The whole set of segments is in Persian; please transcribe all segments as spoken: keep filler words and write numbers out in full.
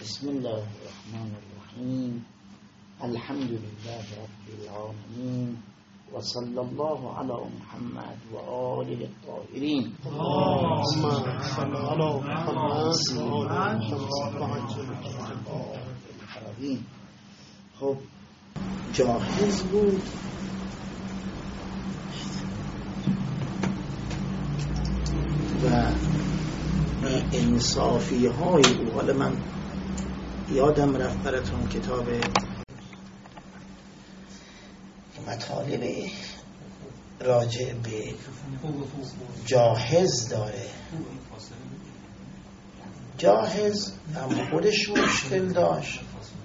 بسم الله الرحمن الرحیم. الحمد لله رب العالمین و صلی الله علی محمد و آله الطاهرین. اللهم صل علی محمد و آل محمد. خب جاهز بود و انصافی های او. حالا من یادم رفت براتون کتاب مطالب راجع به جاهز داره. جاهز هم خودش مشکل داشت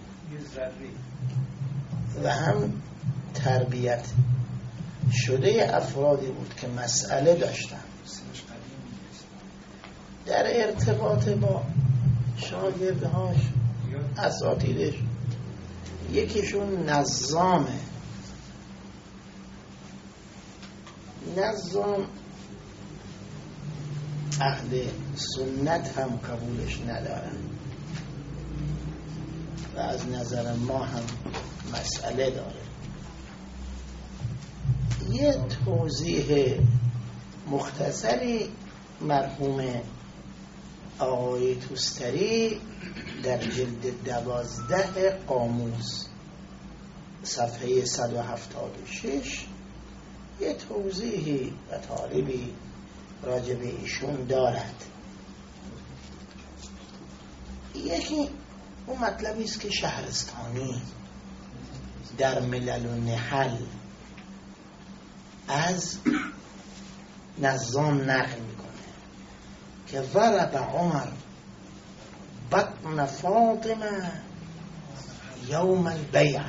و هم تربیت شده افرادی بود که مسئله داشتن در ارتباط با شاگردهاش، اساتیدش. یکیشون نظامه. نظام اهل سنت هم قبولش ندارن و از نظر ما هم مسئله داره. یه توضیح مختصری مرحوم آقای توستری در جلد دوازده قاموس صفحه صد و هفتاد و شش یه توضیحی و طالبی راجع به ایشون دارد. یکی اون مطلبی است که شهرستانی در ملل و نحل از نظام نقل میکنه که ضرب عمر بطن فاطمه یوم البیع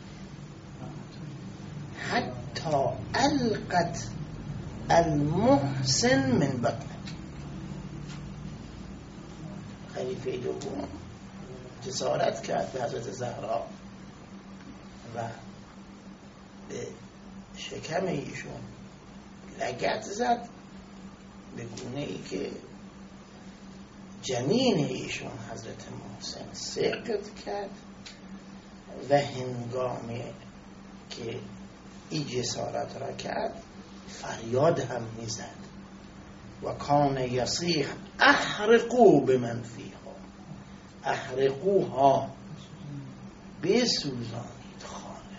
حتی القت المحسن من بطنه. خلیفه دوم جسارت کرد به حضرت زهرا و به شکم ایشون لگد زد به گونه ای که جنین ایشون حضرت محسن سقط کرد و هنگامی که این جسارت را کرد فریاد هم میزد و کان یصیح احرقوا بمن فیها، احرقوها، بسوزانید خانه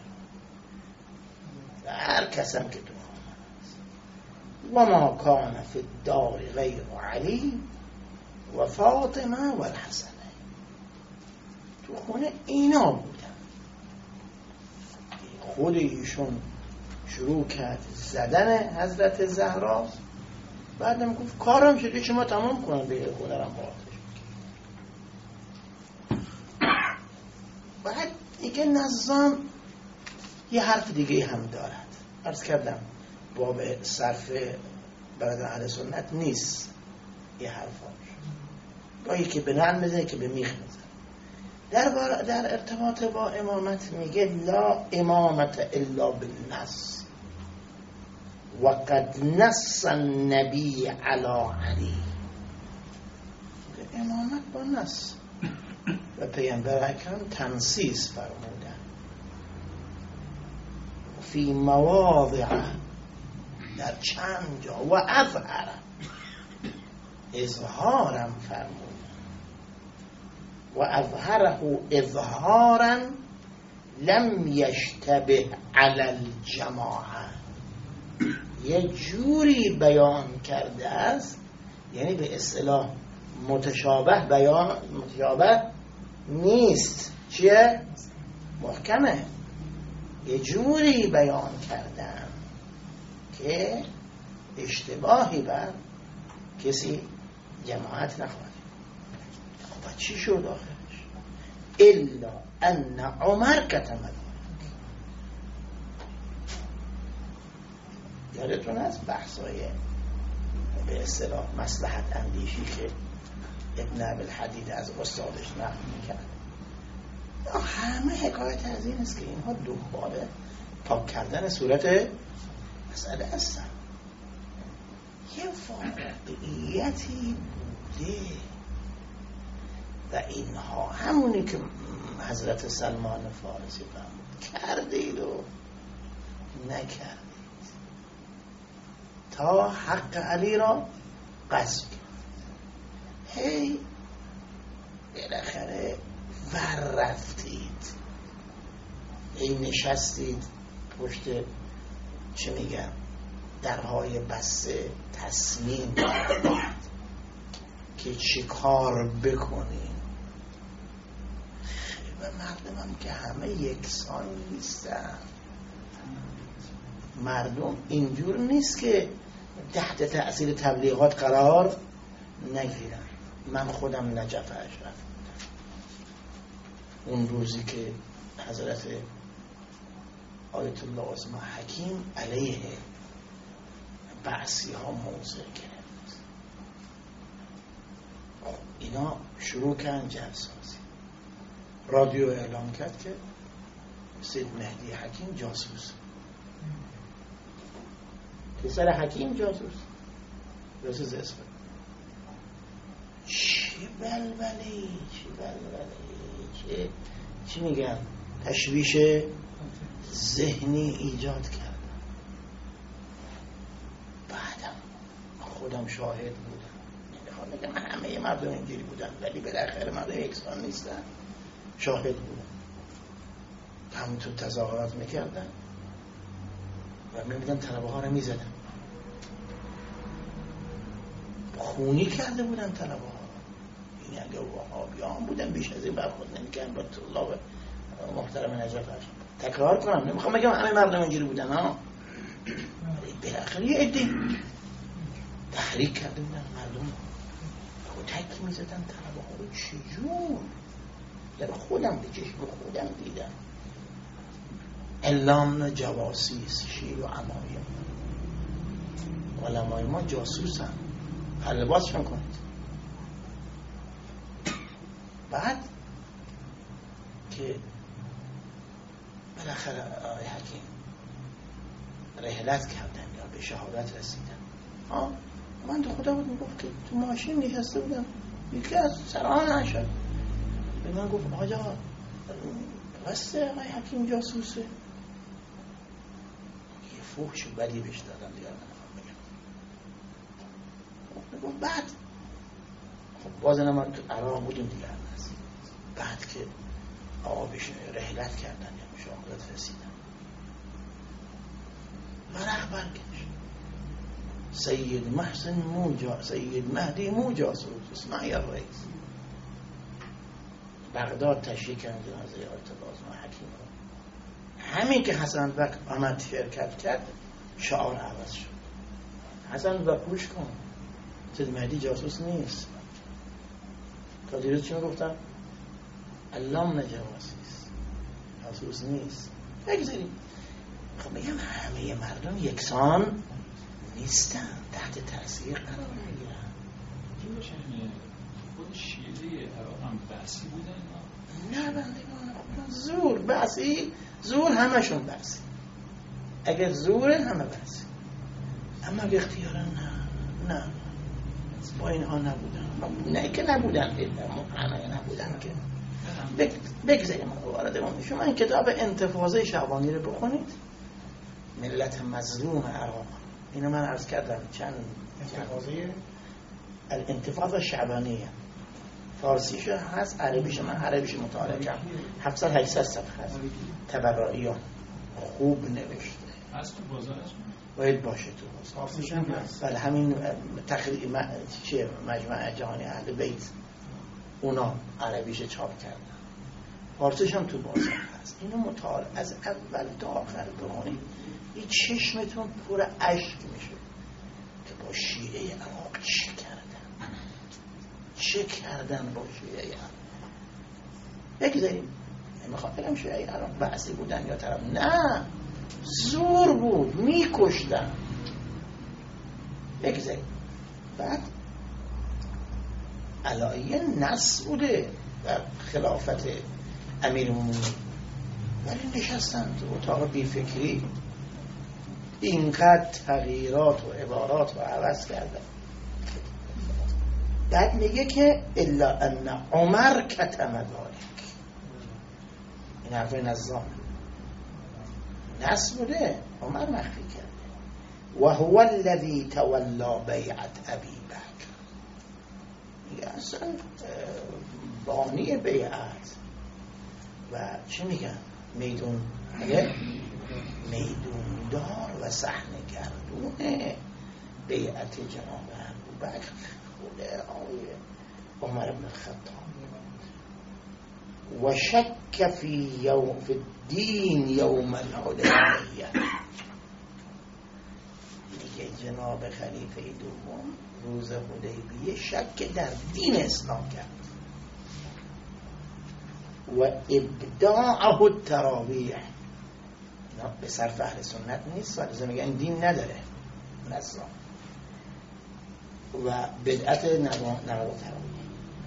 و هر کسم که تو خانه است. و ما کان فی الدار غیر علی و فاطمه و الحسنه. تو خونه اینا بودن. خود ایشون شروع کرد زدن حضرت زهرا، بعدم گفت کارم شده شما تمام کنم به خونرم باعثش. بعد دیگه نظام یه حرف دیگه هم دارد. عرض کردم باب صرف برادر اهل سنت نیست یه حرفاش، گاهی که به نعل میزنه که به میخ میزنه. در, در ارتباط با امامت میگه لا امامت الا بالنص و قد نص النبی علی علی. امامت با نص و پیامبر اکرم تنصیص فرمودن فی مواضع، در چند جا، و اظهر، اظهارم فرمودن و اظهره اظهارا لم یشتبه علی الجماعه. یه جوری بیان کرده است، یعنی به اصطلاح متشابه بیان متشابه نیست. چیه؟ محکمه. یه جوری بیان کردن که اشتباهی بر کسی جماعت نخواهد. خب چی شد آخرش؟ الا ان عمر کتم ذلک. یادتون از بحثای به اصطلاح مصلحت اندیشی که ابن ابوالحدید از استادش نقل میکرد. همه حکایت از این است که اینها دنبال پاک کردن صورت مسئله هستن. یه واقعیتی بوده و اینها همونی که حضرت سلمان فارسی فرمود کردید و نکردید تا حق علی را غصب کرد. هی بالاخره ور رفتید، هی نشستید پشت چه میگم درهای بسته تصمیم که چی کار بکنیم. و مردم هم که همه یکسان نیستن، مردم اینجور نیست که تحت تأثیر تبلیغات قرار نگیرن. من خودم نجف اشرف اون روزی که حضرت آیت الله عظما حکیم علیه بعثی ها موضع گرفت، اینا شروع کردن جلسازی. رادیو اعلام کرد که سید مهدی حکیم جاسوس، پسر حکیم جاسوس، جاسوس اسم. چه بلبلی چه بلبلی چه چی میگم تشویش ذهنی ایجاد کردم. بعدم خودم شاهد بودم، نمیخوام بگم همه مردم اینجوری بودن ولی بالاخره مردم یکسان نیستن، شاهد بودم. همونطور تظاهرات میکردن و میبودن طلبه ها رو میزدن، خونی کرده بودن طلبه ها. این اگه وهابیان بودن بیش از این برخورد نمیکردن با طلاب محترم نجف اشرف. تکرار کنم نمیخوام بگم همه مردم اینجوری بودن ها، بالاخره یه عده تحریک کرده بودن مردم رو تک میزدن طلبه ها رو. چجور؟ در خودم به چشم خودم دیدم. اعلام جواسیس شیر و عمایم، علمای ما جاسوسن، لباسشون کنید. بعد که بالاخره آقای حکیم رحلت کردن یا به شهادت رسیدن، آه من تو خدا بود میگفت که تو ماشین نشسته بودم، یکی از سران نشد به من گفت آجا رسته آقای حکیم جاسوسه. یه فوش بدی بهش دادم دیگر نمیخوام بگم. گفت بعد خب بازن ما تو عراق بودیم دیگر هست. بعد که آقا بهش رحلت کردن یا شهادت رسیدن، ورق برگشت سید محسن موجا سید مهدی موجا اسمعی الرئیس بغداد تشریح کردن جنازه آیت الله عظما حکیم رو. همین که حسن بک آمد شرکت کرد شعار عوض شد. حسن بک گوش کن، سید مهدی جاسوس نیست. تا دیروز چی میگفتم؟ علام نجواسیست، جاسوس نیست. بگذاریم خب بگم همه مردم یکسان نیستن، تحت تأثیر قرار میگیرن. چی باشه خود شیعه عراق هم بحثی بودن؟ نه بندگان زور بحثی، زور همشون بحثی. اگر زوره همه بحثی، اما اگه اختیارا نه نه با اینها نبودن. نه که نبودن همه نبودن که بگذاریم وارد اون. شما این کتاب انتفاضه شعبانی رو بخونید، ملت مظلوم عراق، اینو من عرض کردم چند انتفاضه الانتفاضه شعبانیه، فارسیش هست، عربیش من عربیش مطالعه کردم، هفتصد هشتصد صفحه هست، تبرعیان خوب نوشته هست تو بازارش باید باشه تو بازار. فارسیش هم هست. بله همین تقریبا م... چه مجمع جهانی اهل بیت اونا عربیش چاپ کردن، فارسیش هم تو بازار هست. اینو مطالعه از اول تا آخر بخونید این چشمتون پر اشک میشه که با شیعه عراق چه کردن، چه کردن با شیعه عراق. بگذاریم نمیخوام بگم شیعه عراق بعضی بودن یا طرف، نه زور بود، میکشتن. بگذاریم بعد علایه نص بوده در خلافت امیر مومنین، ولی نشستن تو اتاق بی فکری اینقدر تغییرات و عبارات رو عوض کردن. بعد میگه که الا ان عمر کتم ذالک. این حرفای نظام نص بوده، عمر مخفی کرده. و هو الذی تولا بیعت ابی بکر. میگه اصلا بانی بیعت و چی میگن میدون میدون دار و صحنه گردونه بیعت جناب ابوبکر خود آقای عمر بن الخطاب. و شک فی یوم فی الدین یوم الحدیبیه. میگه جناب خلیفه دوم روز حدیبیه شک در دین اسلام کرد. و ابداعه التراویح. اینا به صرف اهل سنت نیست، ولی میگن دین نداره نظام و بدعت نماز تراویح.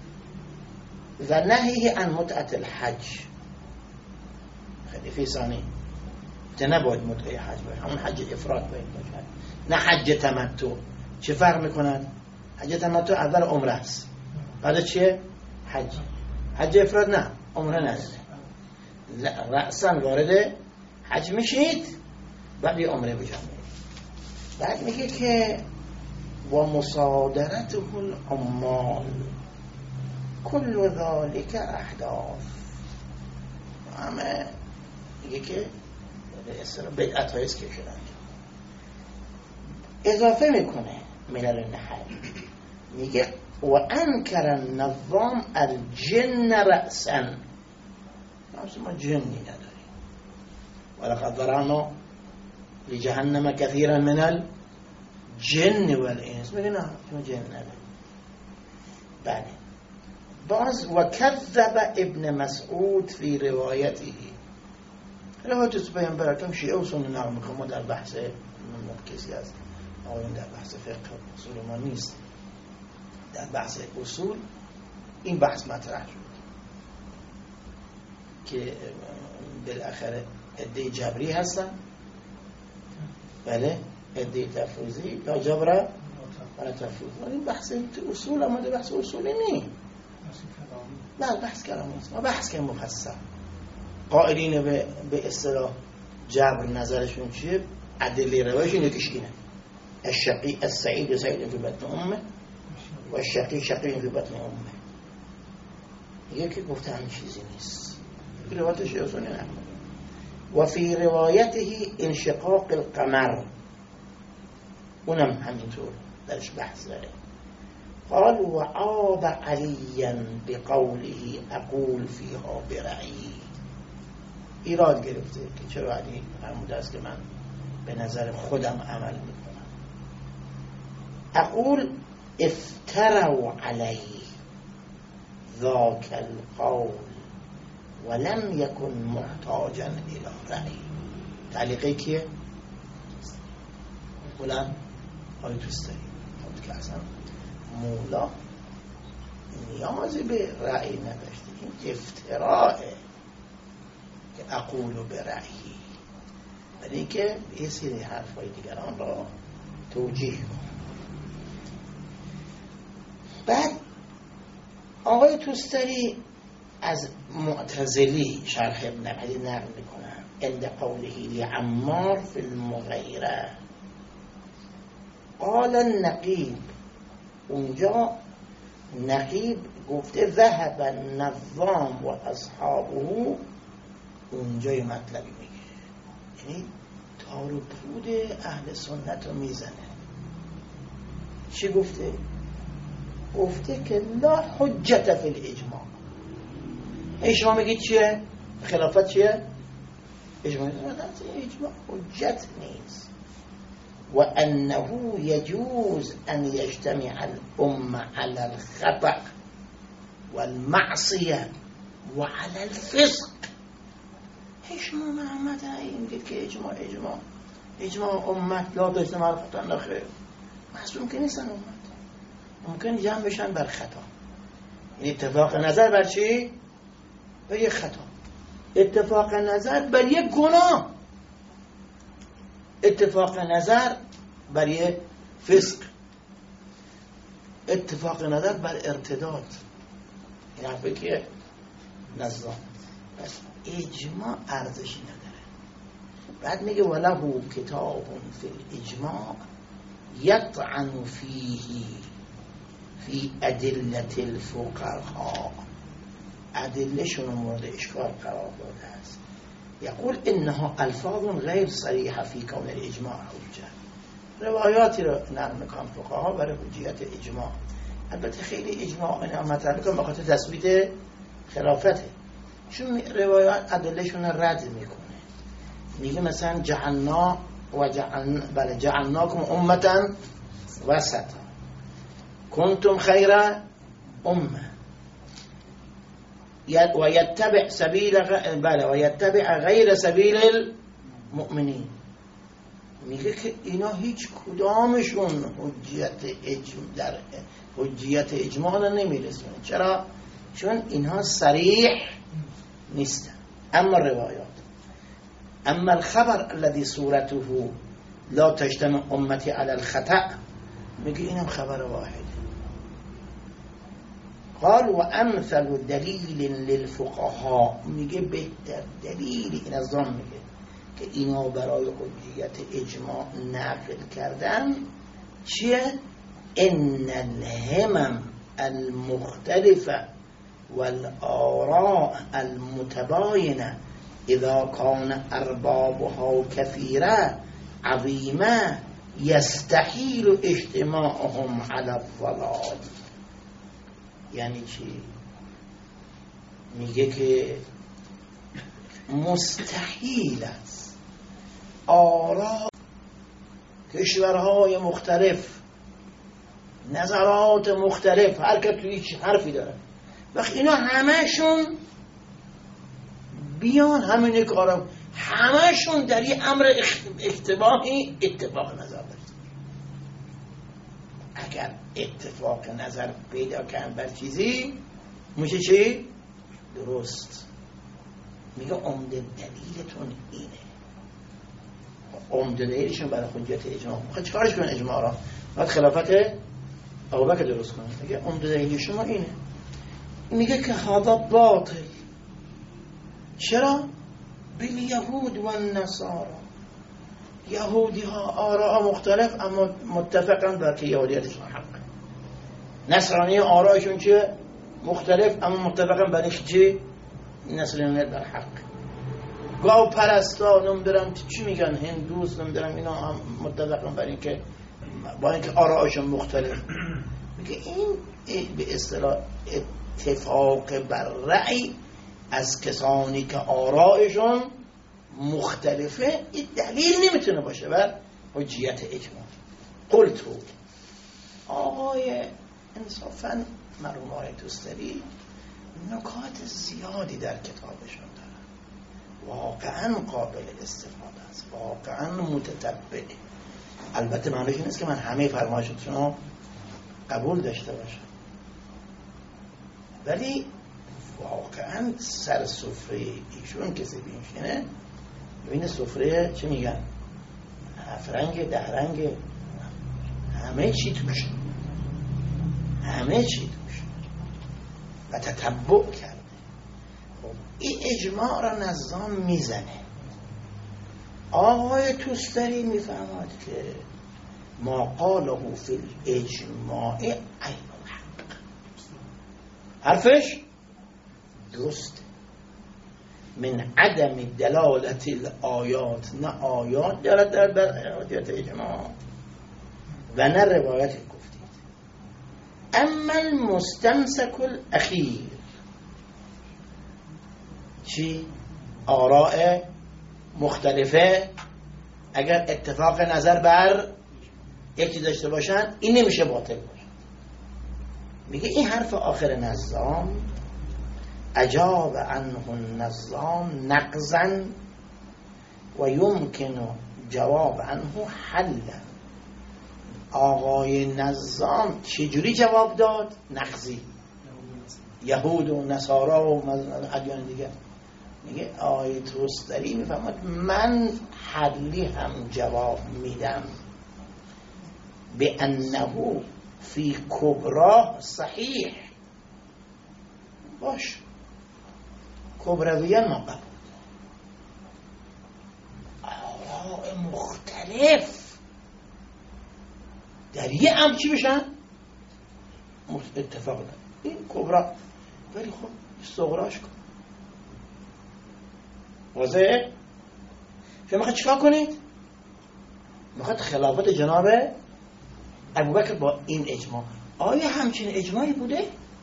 و نهیه عن متعت الحج. خلیفه ثانی که نباید متعه حج باید، همون حج افراد باید باید، نه حج تمتع. چه فرق میکنند؟ حج تمتع اول عمره است، بعد چیه؟ حج. حج افراد نه، عمره نداره، رأسا وارد حج میشید بعد یه عمره بجا میرید. بعد میگه که و مصادرته العمال کل ذالک احداث. همه میگه که بدعت هایست که شدن. اضافه میکنه ملل النحل، میگه و انکر النظام الجن رأسا. ما جنی نداریم. ولقد ذرأنا لجهنم كثيرا من الجن والانس. میگه نه ما جن نداریم. بله. باز و کذب ابن مسعود فی روایته. روایت پیامبر اکرم شیعه و سنی نقل میکنه. ما در بحث من کسی از آقایون در بحث فقه اصول ما نیست. در بحث اصول این بحث مطرح شد که بالاخره عده جبری هستن، بله، عده تفویضی یا جبره ولی تفویض. این بحث اصول آمده، بحث اصولی نی، نه بحث کلامی است. ما بحث که مفصل قائلین به به اصطلاح جبر نظرشون چیه؟ ادله روایشون یکیش اینه: الشقی السعید سعید فی بطن امه و الشقی شقی فی بطن امه. یکی گفته همین چیزی نیست. روایتش اصولی نه. و فی روایته انشقاق القمر، اونم همینطور درش بحث داره. قال و عاب علیا بقوله اقول فیها برعی. ایراد گرفته که چرا علی فرموده است که من به نظر خودم عمل میکنم. اقول افتروا علی ذاک القول ولم یکن محتاجا الى رعی. تعلیقه کیه؟ بلند آیت توستری خود که اصلا مولا نیازی به رأی نداشته. این افتراعه که اقولو به رأیی، ولی اینکه یه سری حرفای دیگران را توجیه کنم. بعد آقای توستری از معتزلی شرح ابن علی نقل میکنن عند قوله لعمار فی المغیره. قال النقیب، اونجا نقیب گفته ذهب النظام و اصحابه. اونجای مطلبی میگه، یعنی تار و پود اهل سنت رو میزنه. چی گفته؟ گفته که لا حجت فی الاجماع. اجماع میگید چیه؟ خلافت چیه؟ اجماع اجماع حجت نیست. و انه یجوز ان یجتمع الامه علی الخطأ والمعصیه و علی الفسق. اجماع محمد این دید که اجماع اجماع اجماع امت لا تجتمع علی الخطأ نخیر. معصوم که نیستن امت، ممکن جمع بشن بر خطا. این اتفاق نظر بر چی؟ بر یک خطا، اتفاق نظر بر یک گناه، اتفاق نظر بر یک فسق. اتفاق نظر بر ارتداد، این حرفه که نظام بس اجماع ارزشی نداره. بعد میگه وله کتاب فی الاجماع یطعن فیه فی ادله الفقهاء، ادلهشون مورد اشکال قرار داده است. یقول انها الفاظ غیر صریحه فی کون الاجماع حجه، روایاتی رو نقل میکنن فقها برای حجیت اجماع. البته خیلی اجماع اینا مطرح میکنن به خاطر تثبیت خلافته، چون روایات ادلهشون رد میکنه. میگه مثلا جعلنا و جعلنا بله جعلناکم امتا وسطا کنتم خیر امه و یتبع سبیل بله و یتبع غیر سبیل المؤمنین. میگه که اینا هیچ کدامشون حجیت اجماع در حجیت اجماع نمیرسونه. چرا؟ چون اینها صریح نیستن. اما روایات، اما الخبر الذي صورته لا تجتمع امتی على الخطأ، میگه اینم خبر واحد. قال و امثل دلیل للفقهاء، میگه بهتر دلیل این از دام میگه که اینا برای حجیت اجماع نقل کردن چیه؟ ان الهمم المختلفه والآراء المتباینه اذا كان اربابها كثيره عظیمه یستحیل اجتماعهم على الضلال. یعنی چی؟ میگه که مستحیل است آراء کشورهای مختلف، نظرات مختلف، هر که توی هیچ حرفی داره، وقت اینا همهشون بیان همین کارم، همهشون در یه امر اشتباهی اتفاق نظر دارن. اگر اتفاق نظر پیدا کردن بر چیزی میشه چی؟ درست. میگه عمده دلیلتون اینه. عمده دلیلشون برای حجیت اجماع. میخواد چیکارش کنن اجماع را؟ باید خلافت ابوبکر درست کنن. میگه عمده دلیل شما اینه. میگه که هذا باطل. چرا؟ بالیهود و النصارى، یهودی ها آراء مختلف اما متفقن بر که یهودیتشون حق، نصرانی ها آرائشون چیه؟ مختلف اما متفقن بر اینکه چی؟ نصرانیت بر حق. گاو پرستا نمیدونم چی میگن، هندوس نمیدونم، اینا هم متفقن بر اینکه با اینکه آرائشون مختلف. میگه این به اصطلاح اتفاق بر رأی از کسانی که آرائشون مختلفه این دلیل نمیتونه باشه بر حجیت اجماع. قلتو، آقای انصافاً مرحوم آقای توستری نکات زیادی در کتابشون دارن، واقعاً قابل استفاده است، واقعاً متتبعه. البته معنیش این نیست که من همه فرمایشاتشون رو قبول داشته باشم، ولی واقعاً سر سفره ایشون کسی بینشینه ببینه سفره چه میگن، هفت رنگ ده رنگ، همه چی توش، همه چی توش و تتبع کرده. خب این اجماع را نظام میزنه. آقای توستری میفهمد که ما قاله فی الاجماع عین الحق، حرفش درسته. من عدم دلالت الآیات، نه آیات دلالت دارد بر حجیت اجماع و نه روایت گفتید. اما المستمسک الاخیر، چی؟ آراء مختلفه اگر اتفاق نظر بر یکی داشته باشن این نمیشه باطل باشه. میگه این حرف آخر نظام اجاب عنه النظام نقضا و یمکن جواب عنه حلا. آقای نظام چجوری جواب داد؟ نقضی. یهود و نصارا و ادیان دیگه. میگه آقای توستری میفهمد من حلی هم جواب میدم به انه فی کبرا صحیح باش، کبرویان ما قبول، آراء مختلف در یه امر چی بشن؟ اتفاق دارن. این کبرا، ولی خب صغراش کن واضحه؟ شما میخواید چیکار کنید؟ میخواید خلافت جناب ابوبکر با این اجماع، آیا همچین اجماعی بوده؟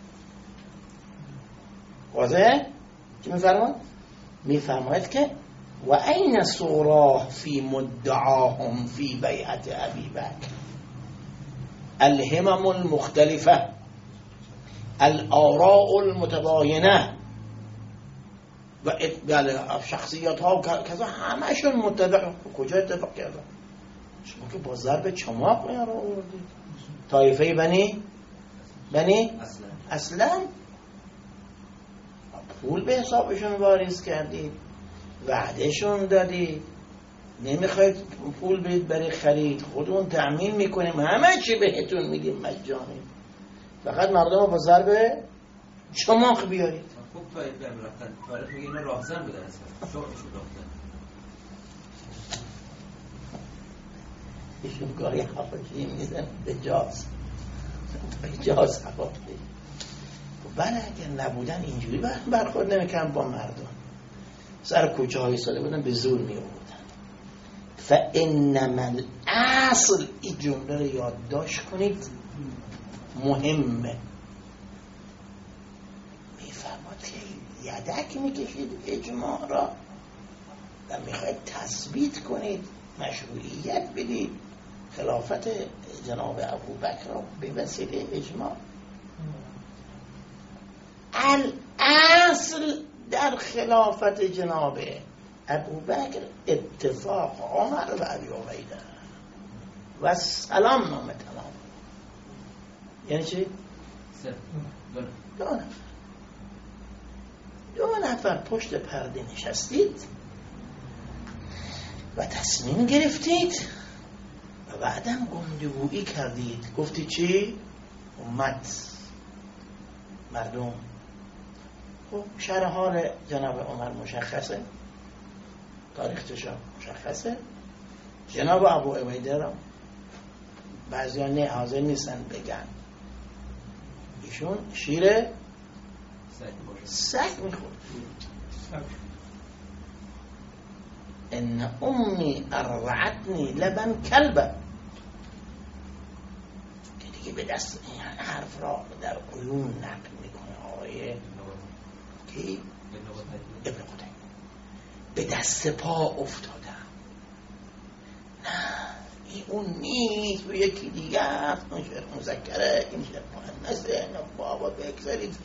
واضحه؟ چی میفرماید؟ میفرماید که و این صوراه فی مدعاهم فی بیعت ابی بکر الهمم المختلفه الآراء المتباینه و شخصیت ها کذا همشون متفق. کجا اتفاق کردن؟ شما که با ضرب چماق اینا رو آوردید. طایفه بنی بنی اصلا اصلا پول به حسابشون واریز کردید، وعدهشون دادید، نمیخواید پول بدید برای خرید، خودمون تأمین میکنیم، همه چی بهتون میدیم مجانی، فقط مردم رو با ضرب چماق بیارید. خوب طایفه هم رفتن، طایفه میگه اینا راهزن بودن اصلا، شغلشون راهزن. ایشون گاهی حواشی میزن به جاز به جاز حواشی. بله اگر نبودن اینجوری برخورد نمیکنن با مردم، سر کوچه های ساده بودن به زور می آوردن. فانما الاصل، این جمله رو یادداشت کنید، مهمه. میفرماد که یدک میکشید اجماع را و میخواید تثبیت کنید، مشروعیت بدید خلافت جناب ابوبکر را به وسیله اجماع. الاصل در خلافت جناب ابوبکر اتفاق عمر و ابی عبیده و سلام نامه تمام. یعنی چی؟ دو نفر دو نفر پشت پرده نشستید و تصمیم گرفتید و بعدم گفتگویی کردید. گفتی چی؟ امت، مردم. خب شرح حال جناب عمر مشخصه، تاریخش مشخصه. جناب ابو عبیده را بعضی ها نه حاضر نیستن بگن، ایشون شیر سگ میخورد. ان امی ارضعتنی لبن کلبه، که دیگه به دست این حرف را در قیون نقل میکنه آقای کی؟ ابن قتیبه. به دست پا افتادم. نه این اون نیست و یکی دیگه هست، اون شهر مذکره، این شهر مؤنثه، نه بابا بگذارید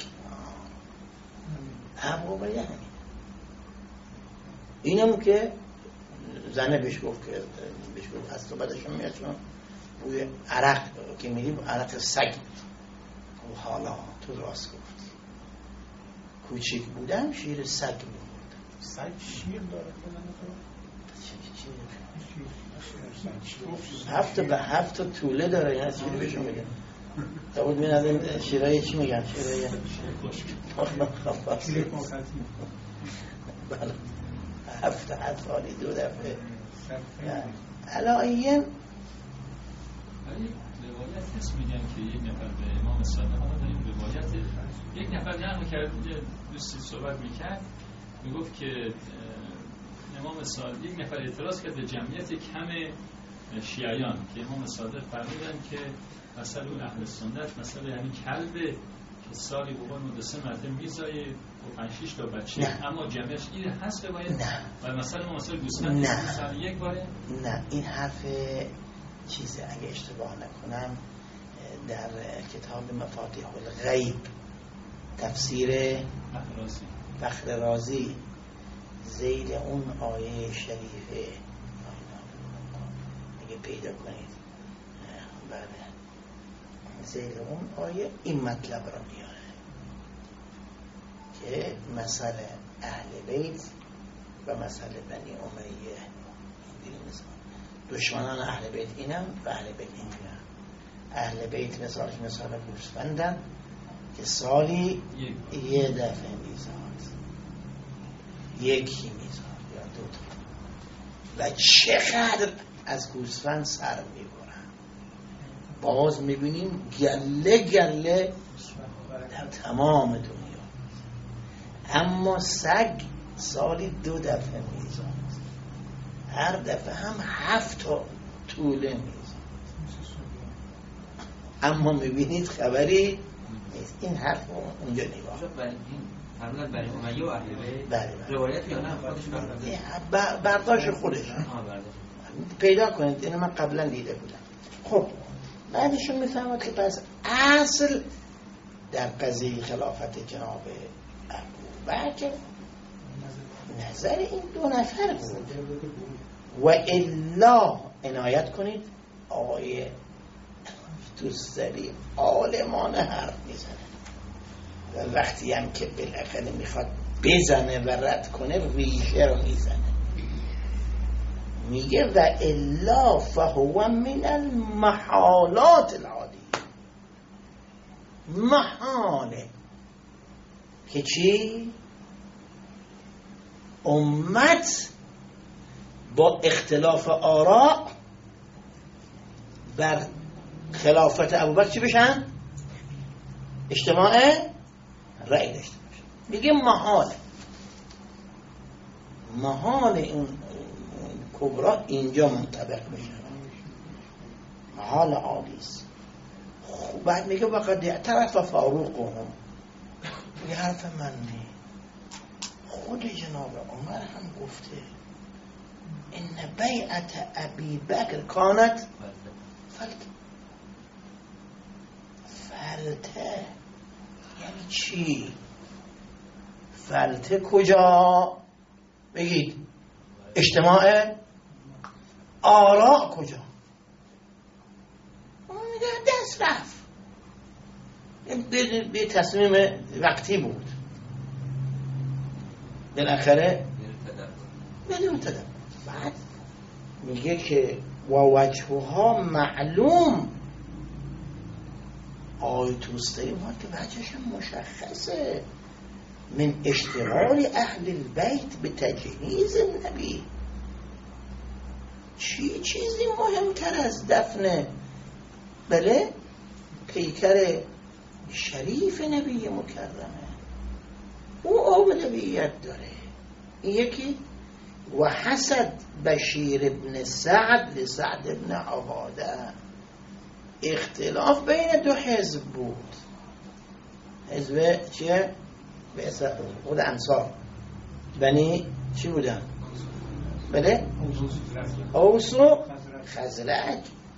ابو عبیده همین. اینم که زنه بهش گفت که بهش گفت از تو بعدشون میاد چون بوی عرق که میدیم عرق سگ. و حالا تو راست گفتی، کوچیک بودم شیر سگ می‌خوردم. سگ شیر داره؟ هفت به هفت طوله داره، یعنی چیزی بهشون میگن. داود می ندیم شیرای چی میگن؟ شیرای شیر بله هفت اطفالی دو دفعه علایین. ولی روایت هست میگن که یک نفر به امام صادق آمد، این روایت یک نفر نقل کرد، دوستی صحبت میکرد، میگفت که امام صادق، یک نفر اعتراض کرد به جمعیت کم شیعیان که امام صادق فرمودن که مثلا اون اهل سنت مثلا یعنی کلب که سالی بابان و دو سه مرتبه میزایه و پنج شش تا بچه، نه. اما جمعش این هست به باید نه. و مثلا مثلا گوسفند سال یک باره. نه این حرف چیزه، اگه اشتباه نکنم در کتاب مفاتیح الغیب تفسیر فخر رازی زید اون آیه شریفه اگه پیدا کنید، بله زید اون آیه این مطلب را میاره که مسئله اهل بیت و مسئله بنی امیه دشمنان اهل بیت اینم و اهل بیت اینم اهل بیت مثال که مثال گوسفندن که سالی یه دفعه میزاد، یکی میزاد یا دو تا، و چقدر از گوسفند سر میبرن. باز میبینیم گله گله در تمام دنیا. اما سگ سالی دو دفعه میزاد، هر دفعه هم هفت تا طوله میزاد. اما میبینید خبری نیست. این حرف اونجا نگاه فرمودن برای امیه و اهل بیت بله روایت یا نه خودش برداشت؟ برداشت خودش پیدا کنید. اینو من قبلا دیده بودم. خب بعدشون میفهمد که پس اصل در قضیه خلافت جناب ابوبکر نظر این دو نفر بود و الا عنایت کنید آقای دوست داری عالمانه حرف میزنه و وقتی هم که بالاخره میخواد بزنه و رد کنه ریشه رو میزنه. میگه و الا فهو من المحالات العادی، محاله که چی؟ امت با اختلاف آراء بر خلافت ابوبکر چی بشن؟ اجتماع رأی داشته باشن. میگه محال محال این کبرا اینجا منطبق میشه، محال عالی است. خب بعد میگه وقد طرف فاروقهم، این حرف من نه، خود جناب عمر هم گفته ان بیعت ابی بکر کانت فلت فلته. یعنی چی؟ فلته کجا؟ بگید اجتماع آراء کجا؟ میگه دست رفت، به تصمیم وقتی بود، بالاخره بدون تدبر. بعد میگه که و وجهها معلوم، آیه توستری ما که وجهش مشخصه، من اشتغال اهل البیت به تجهیز النبی. چی چیزی مهمتر از دفن بله پیکر شریف نبی مکرمه؟ او اولویت داره. یکی و حسد بشیر ابن سعد لسعد ابن عباده، اختلاف بین دو حزب بود. حزب چیه؟ به خود انصار بنی چی بودن؟ بله؟ اوس و خزرج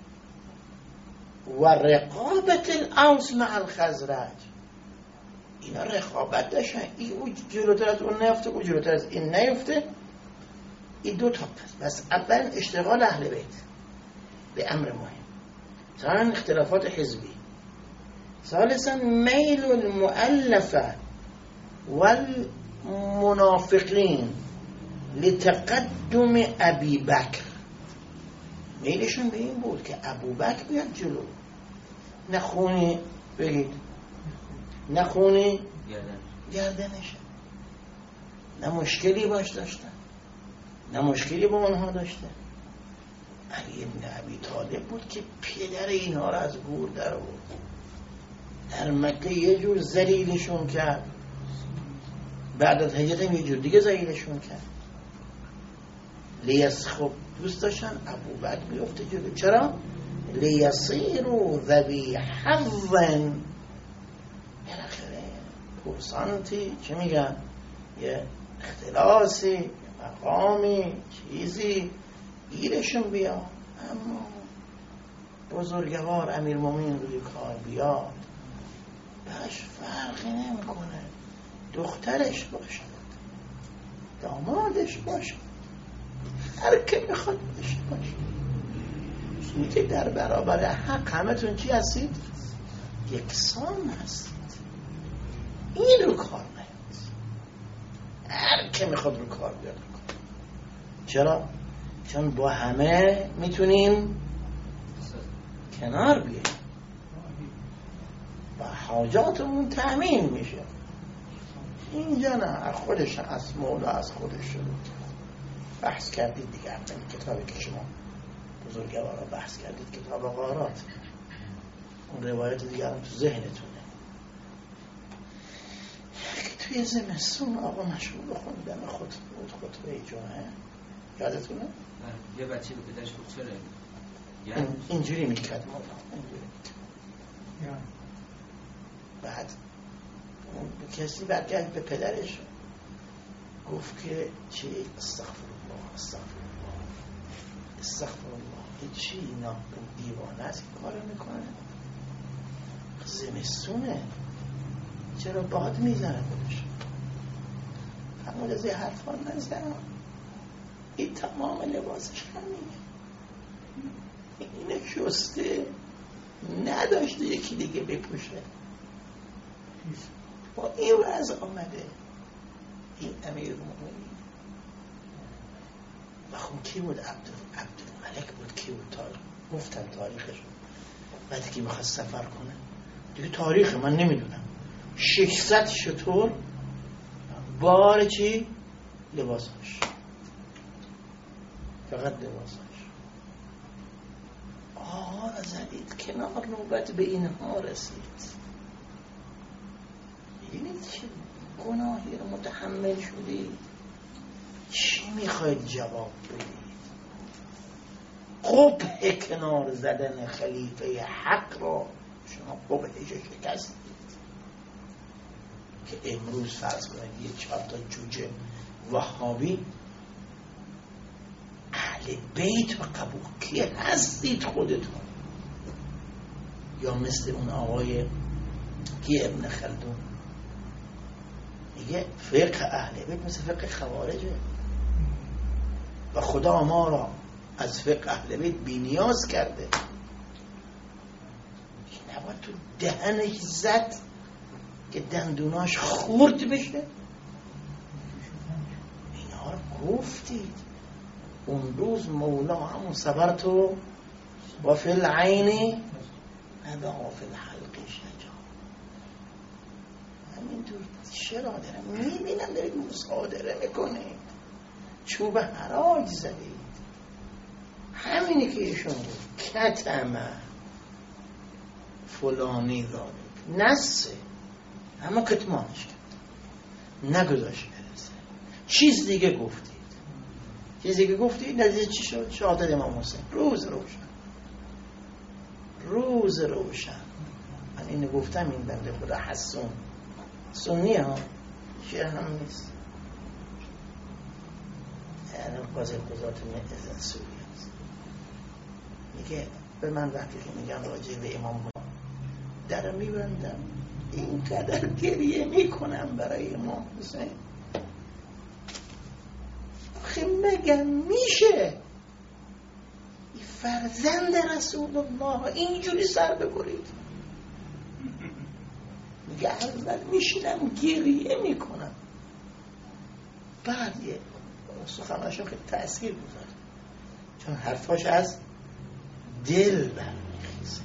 و رقابت الاوس مع الخزرج. اینا رقابت داشتن، این او جلوتر از اون نیفته، او جلوتر از این نیفته. این دو تا پس بس اول اشتغال اهل بیت به امر مهم، ثانیا اختلافات حزبی، ثالثا میل المؤلفه والمنافقین لتقدم ابی بکر. میلشون به این بود که ابوبکر بیاد جلو، نخونی بگید نخونی گردنشه، نه مشکلی باش داشتن نه مشکلی با اونها داشته. علی ابن ابی طالب بود که پدر اینها را از گور در آورد، در مکه یه جور ذلیلشون کرد، بعد از هجرت هم یه جور دیگه ذلیلشون کرد. لیس خب دوست داشتن ابوبکر بیفته جلو. چرا؟ لیصیروا ذوی حظ، بالاخره پرسانتی چه میگن، یه اختلاسی مقامی چیزی گیرشون بیا. اما بزرگوار امیرالمومنین روی کار بیاد باش فرقی نمیکنه، دخترش باشد دامادش باشد هر که میخواد باشه باشه، میگه در برابر حق همتون چی هستید؟ یکسان هستید. این رو کار نیست، هر که میخواد رو کار بیاد. چرا؟ چون با همه میتونیم کنار بیاییم. حاجاتمون تأمین میشه. اینجا نه، خودش از مولا از خودش شروع بحث کردید دیگه. این کتابی که شما بزرگوارا بحث کردید، کتاب غارات، اون روایت دیگه هم تو ذهنتونه. که توی زمستون آقا مشهور بخوندن خود بود خطبه جمعه، یادتونه؟ یه بچه به پدرش گفت چرا این اینجوری میکرد مولا، اینجوری میکرد. بعد اون کسی برگرد به پدرش گفت که چی؟ استغفر الله استغفر الله استغفر الله. این چی؟ اینا دیوانه است که کارو میکنه؟ زمستونه، چرا باد میزنه خودش؟ همون از یه حرفان نزدن. این تمام لباسش همینه، اینه شسته، نداشته یکی دیگه بپوشه. با این وضع آمده این امیر المؤمنین. و خون کی بود؟ عبدالملک بود. کی بود؟ تاریخ گفتم تاریخش. بعدی که میخواد سفر کنه دیگه تاریخ من نمیدونم، ششصد شتر بار چی؟ لباساش، فقط لباساش. آها زدید کنار، نوبت به اینها رسید. ببینید چه گناهی رو متحمل شدید، چی میخواید جواب بدید؟ قبح کنار زدن خلیفه حق را شما قبحش شکستید. که امروز فرض کنید یه چهار تا جوجه وهابی اهل بیت و قبول کی هستید خودتون؟ یا مثل اون آقای کی ابن خلدون میگه فقه اهل بیت مثل فقه خوارجه و خدا ما را از فقه اهل بیت بی نیاز کرده. نباید تو دهنش زد که دندوناش خورد بشه. اینا رو گفتید اون روز. مولا همون صبرتو و فی العین ندا فی الحلق شجا. همینطور چرا دارم میبینم دارید مصادره میکنید، چوب حراج زدید. همینی که ایشون بود کتمه فلانی دارید نسه، اما کتمانش کرد، نگذاشت برسه. چیز دیگه گفتید، چیز دیگه گفتید. نتیجه چی شد؟ شهادت امام حسین. روز روشن، روز روشن. من اینو گفتم، این بنده خدا حسون سنی ها، شیعه هم نیست. یعنی قاضی قضات معز سوری هست. میگه به من وقتی که میگم راجع به امام حسین در میبندم، این قدر گریه میکنم برای امام حسین. آخه مگه میشه فرزند رسول الله اینجوری سر ببرید؟ میگه اول میشینم گریه میکنم، بعد یه سخناشون که تأثیر گذاره، چون حرفاش از دل برمیخیزه.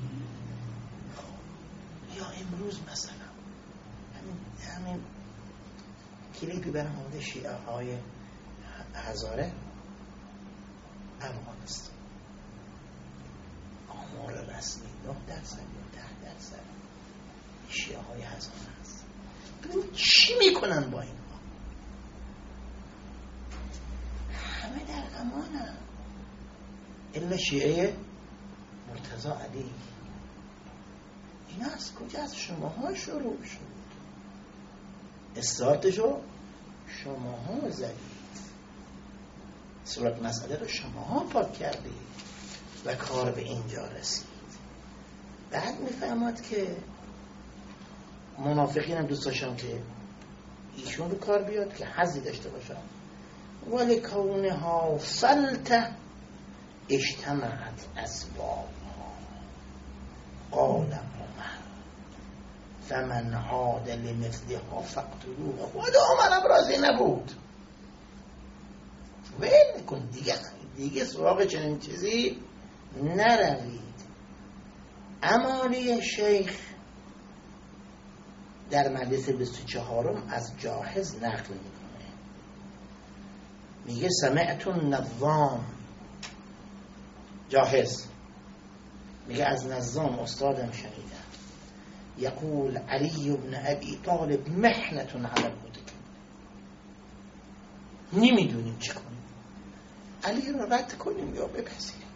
یا امروز مثلا همین همین کلیپی برام اومده شیعه های هزاره افغانستان، آمار رسمی نه درصد یا ده درصد شیعه های هزاره هست. ببین چی میکنن با اینها؟ همه در امانه الا شیعه مرتضی علی. این از کجا؟ از شماها شروع شد، استارتشو شماها زدید، صورت مسئله رو شماها پاک کردید و کار به اینجا رسید. بعد میفهمد که منافقین هم دوست داشتم که ایشون رو کار بیاد که حظی داشته باشن. ولی کونها سلطه اجتمعت اسبابها قال عمر فمن عاد لمثلها فاقتلوه. خود عمرم راضی نبود، ویل کن دیگه دیگه سراغ چنین چیزی نروید. امالی شیخ در مجلس بیست و چهارم از جاحظ نقل میکنه، میگه سمعت النظام، جاحظ میگه از نظام استادم شنیدم، یقول علی بن ابی طالب محنة علی المتکلم، نمیدونیم چی کنیم، علی رو رد کنیم یا بپذیریم.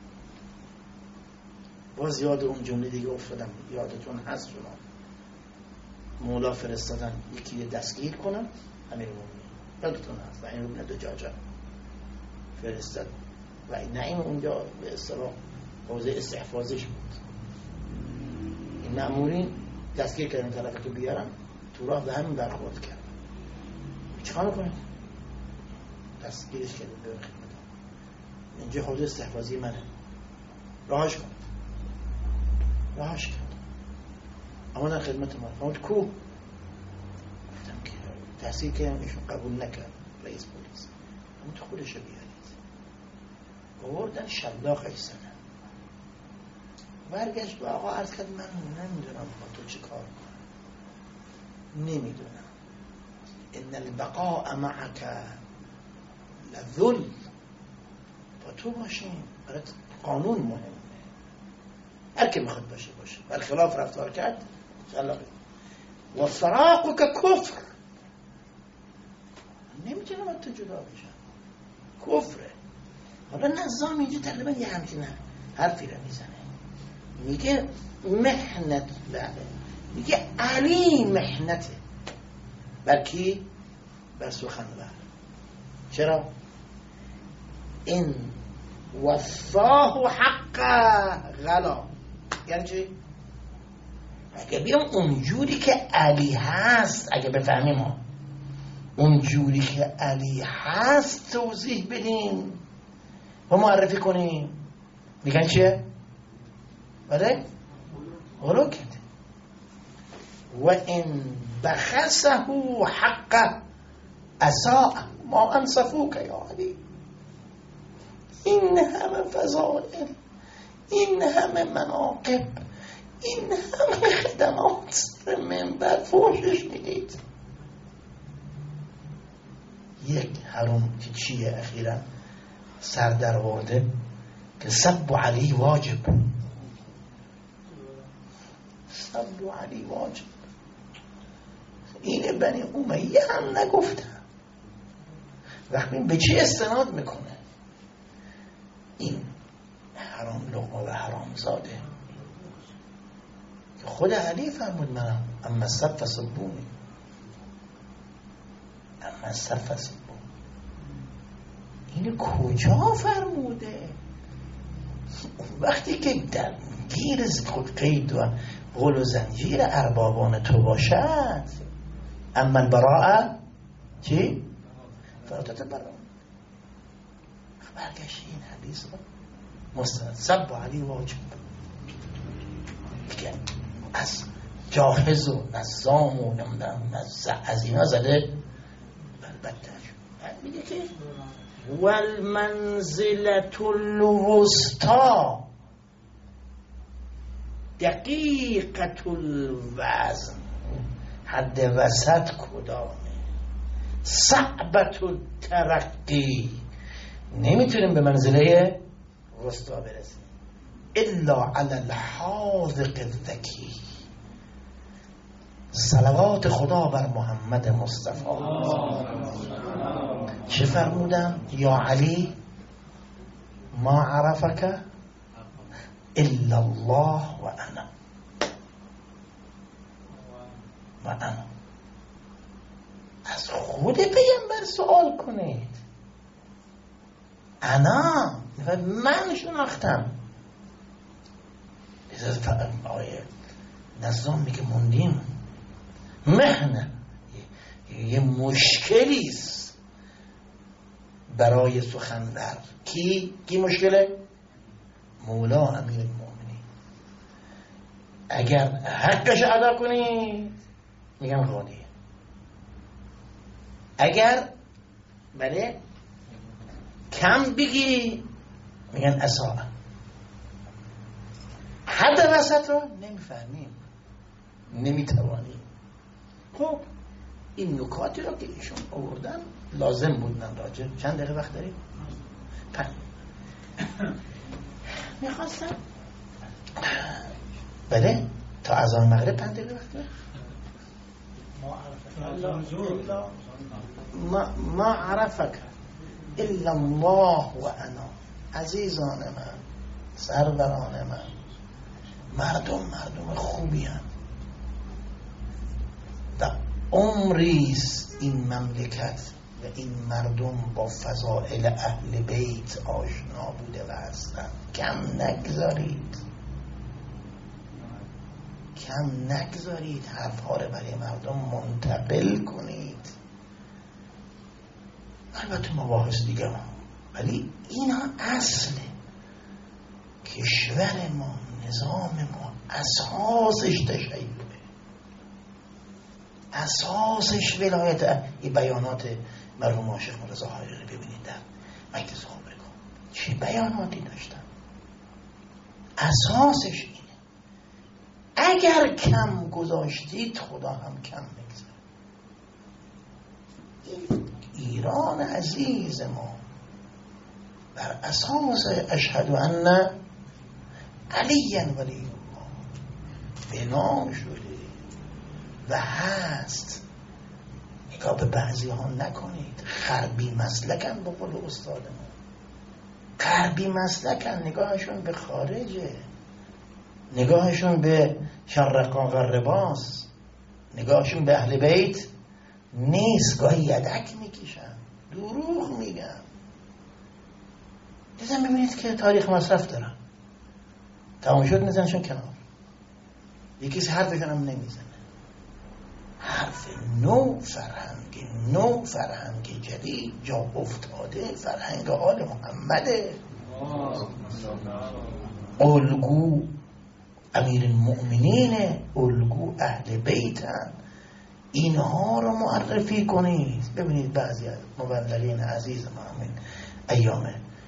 باز یاد اون جمله دیگه افتادم، یادتون هست شما مولا فرستادن یکی دستگیر کنم، امیر المومنین یادتون هست، و این رو دجاجه فرستاد و نعیم اونجا به اصطلاح حوزه استحفاظش بود. این مأمورین دستگیر کردن طرفه که بیارم، تو راه به همین برخورد کردن. چیکار میکنید؟ دستگیرش کردن به خدمت اینجا حوزه استحفاظی منه، راهش کن. راهش کرد. اما در خدمت ما فرمود کو؟ گفتم که تحصیل کردم، ایشون قبول نکرد رئیس پلیس. اما تو خودشو بیارید. آوردن شلاقش زدن. برگشت به آقا عرض کرد من نمیدونم با تو چه کار کنم، نمیدونم. ان البقاء معك لذل، با تو باشیم برای قانون مهمه، هر که میخواد باشه باشه، بر خلاف رفتار کرد شلاقی. و فراقك کفر، نمیتونم از تو جدا بشم، کفره. حالا نظام اینجا تقریبا یه همچین حرفی رو میزنه، میگه محنت، بله میگه علی محنته بر کی؟ بر سخنور. چرا؟ این وفاه حق غلا، یعنی چی؟ اگه بیام اونجوری که علی هست، اگه بفهمیم ها اونجوری که علی هست توضیح بدیم و معرفی کنیم، میگن چیه؟ بله؟ غلو کرده. و این بخسه حق اساء ما انصفوک یا علی. این همه فضائل، این همه مناقب، این همه خدمات سر منبر فوشش میدید. یک حرم که چیه اخیرا سر در ورده که سب علی واجب، سب علی واجب. این بنی امیه هم نگفتن. وقتی به چی استناد میکنه این حرام لقمه و حرام زاده؟ که خود علی فرمود منم اما سب فسبونی، اما سب فسبونی. این کجا فرموده؟ وقتی که در گیر خود قید و غل و زنجیر اربابان تو باشد، اما البراءه چی؟ فراتت براءه. برگشت این حدیث رو مستند سب علی واجب دیگه از جاهز و نظام و نمیدونم از اینا زده. البته میگه که والمنزلة الوسطى دقیقة الوزن، حد وسط کدامه؟ صعبة الترقی، نمیتونیم به منزله وسطا برسیم الا علی الحاذق الذکی. صلوات خدا بر محمد مصطفی. چه فرمودم؟ یا علی ما عرفک الا الله و انا، و انا. از خود پیامبر سوال کنید. انا من شناختم. آیه نظام میگه موندیم، مهنه یه مشکلیست برای سخنور. کی؟ کی مشکله؟ مولا امیر المومنین. اگر حقش ادا کنی میگن غادیه، اگر بله کم بگی میگن اساء. حد وسط رو نمیفهمیم، نمیتوانیم. خب این نکاتی را که ایشون آوردن لازم بود من راجع. چند دقیقه وقت داریم؟ پس میخواستم بله تا اذان مغرب پنج دقیقه وقت داریم. ما ما عرفك الا الله و انا. عزیزان من، سروران من، مردم مردم خوبی هم و عمریست این مملکت و این مردم با فضائل اهل بیت آشنا بوده و هستن. کم نگذارید کم نگذارید حرفها رو برای مردم منتقل کنید. البته مباحث دیگه هم، ولی اینا اصل کشور ما، نظام ما اساسش تشیعه، اساسش ولایت. این بیانات مرحوم عاشق مرزا حایری رو ببینید در مجلس خبرگان چه بیاناتی داشتن. اساسش اینه. اگر کم گذاشتید خدا هم کم میگذاره. ایران عزیز ما بر اساس اشهد ان علی ولی الله بنا شده و هست. نگاه به بعضی ها نکنید، غربی مسلکن، به قول استاد ما غربی مسلکن، نگاهشون به خارجه، نگاهشون به شرقا غرباست، نگاهشون به اهل بیت نیست. گاهی یدک میکشن، دروغ میگن. دیدن ببینید که تاریخ مصرف دارن، تمام شد میزنشون کنار. یکیسی حرفشون هم نمیزنه. حرف نو، فرهنگ نو، فرهنگ جدید، جا افتاده، فرهنگ آل محمده. الگو امیر المؤمنین، الگو اهل بیتن. اینها رو معرفی کنید. ببینید بعضی از مبلغین عزیز ما همین ایام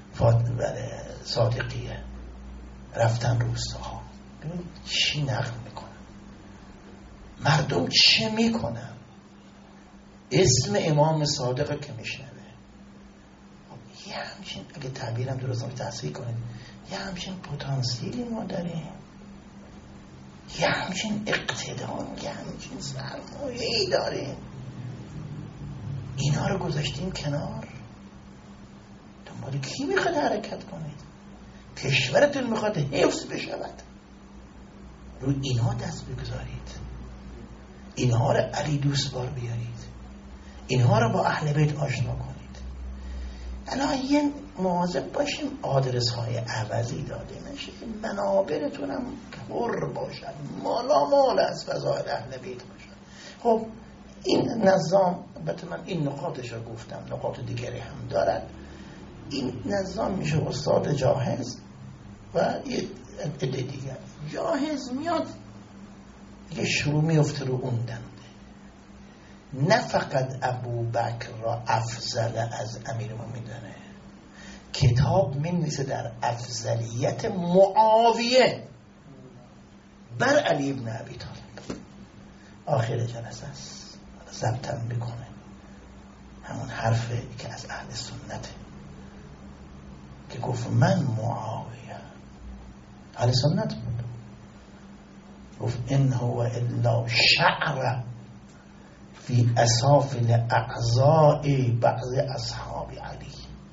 صادقیه رفتن روستاها، ببینید چی نقل میکنن، مردم چه میکنن. اسم امام صادق که میشنوه، یه همچین، اگه تعبیرم درست نمی تحصیل کنید، یه همچین پتانسیلی ما داریم، یه همچین اقتدار، یه همچین سرمایه‌ای داریم. اینا رو گذاشتیم کنار. دنبال کی میخواد حرکت کنید؟ کشورتون میخواد حفظ بشود، رو اینا دست بگذارید، اینها رو علی دوست بار بیارید، اینها رو با اهل بیت آشنا کنید. الان یه مواظب باشیم آدرس های عوضی داده نشه، منابرتون هم پر باشد، مالا مال از فضائل اهل بیت باشد. خب این نظام، البته من این نقاطش رو گفتم، نقاط دیگری هم دارد. این نظام میشه استاد جاهز و یه عده دیگر. جاهز میاد یه شروع میفته رو اون دنده. نه فقط ابو بکر را افضل از امیر مومنین، کتاب می‌نویسه در افضلیت معاویه بر علی ابن ابی طالب. آخر جلسه است ضبطم میکنه همون حرفه که از اهل سنته که گفت من معاویه، اهل سنت بود، گفت ان هو الا شعر فی اسافل اعضاء بعض اصحاب علی.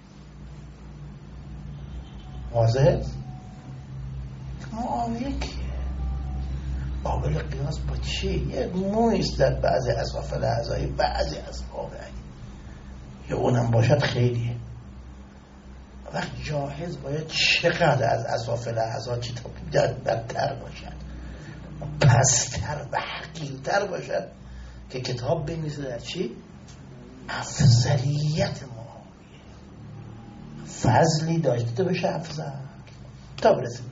واضح؟ معاویه کیه؟ قابل قیاس با چی؟ یه مویست در بعض اسافل اعضای بعضی اصحاب علی، یا اونم باشد خیلیه. وقت جاهز باید چقدر از اسافل اعضا چی تا بدتر باشد، پستر و حقیرتر باشد که کتاب بنویسه در چی؟ افضلیت معاویه. فضلی داشته بشه افضل تا برسیم